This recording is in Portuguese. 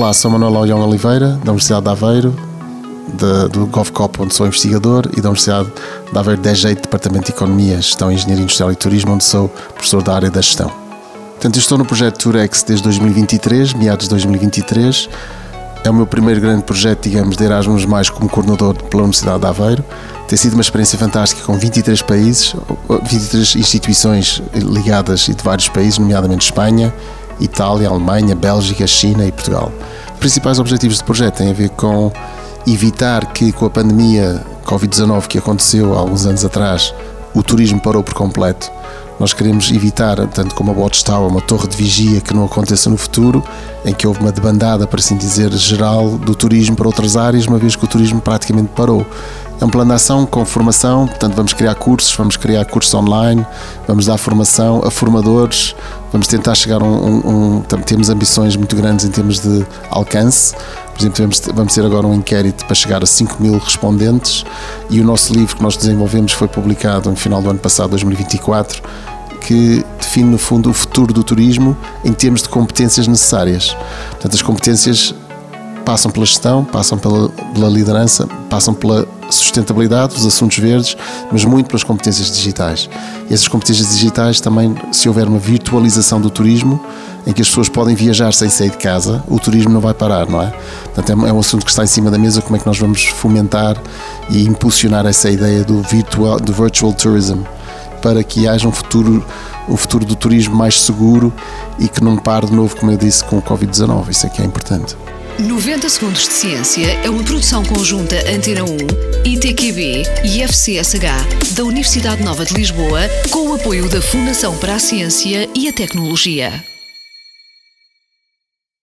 Olá, sou Manuel Olhão Oliveira, da Universidade de Aveiro, do GovCop, onde sou investigador, e da Universidade de Aveiro de Jeito, Departamento de Economia, Gestão, Engenharia Industrial e Turismo, onde sou professor da área da gestão. Portanto, eu estou no projeto Turex desde 2023, meados de 2023. É o meu primeiro grande projeto, digamos, de Erasmus+, como coordenador pela Universidade de Aveiro. Tem sido uma experiência fantástica com 23 países, 23 instituições ligadas e de vários países, nomeadamente Espanha, Itália, Alemanha, Bélgica, China e Portugal. Os principais objetivos do projeto têm a ver com evitar que, com a pandemia Covid-19 que aconteceu há alguns anos atrás, o turismo parou por completo. Nós queremos evitar, tanto como a Watchtower, uma torre de vigia, que não aconteça no futuro, em que houve uma debandada, por assim dizer, geral do turismo para outras áreas, uma vez que o turismo praticamente parou. É um plano de ação com formação, portanto vamos criar cursos online, vamos dar formação a formadores, vamos tentar chegar temos ambições muito grandes em termos de alcance. Por exemplo, vamos ter agora um inquérito para chegar a 5.000 respondentes, e o nosso livro que nós desenvolvemos foi publicado no final do ano passado, 2024, que define no fundo o futuro do turismo em termos de competências necessárias. Portanto, as competências passam pela gestão, passam pela liderança, passam pela sustentabilidade, os assuntos verdes, mas muito pelas competências digitais. E essas competências digitais também, se houver uma virtualização do turismo, em que as pessoas podem viajar sem sair de casa, o turismo não vai parar, não é? Portanto, é um assunto que está em cima da mesa, como é que nós vamos fomentar e impulsionar essa ideia do virtual tourism, para que haja um futuro do turismo mais seguro e que não pare de novo, como eu disse, com o Covid-19. Isso é que é importante. 90 Segundos de Ciência é uma produção conjunta Antena 1, ITQB e FCSH da Universidade Nova de Lisboa, com o apoio da Fundação para a Ciência e a Tecnologia.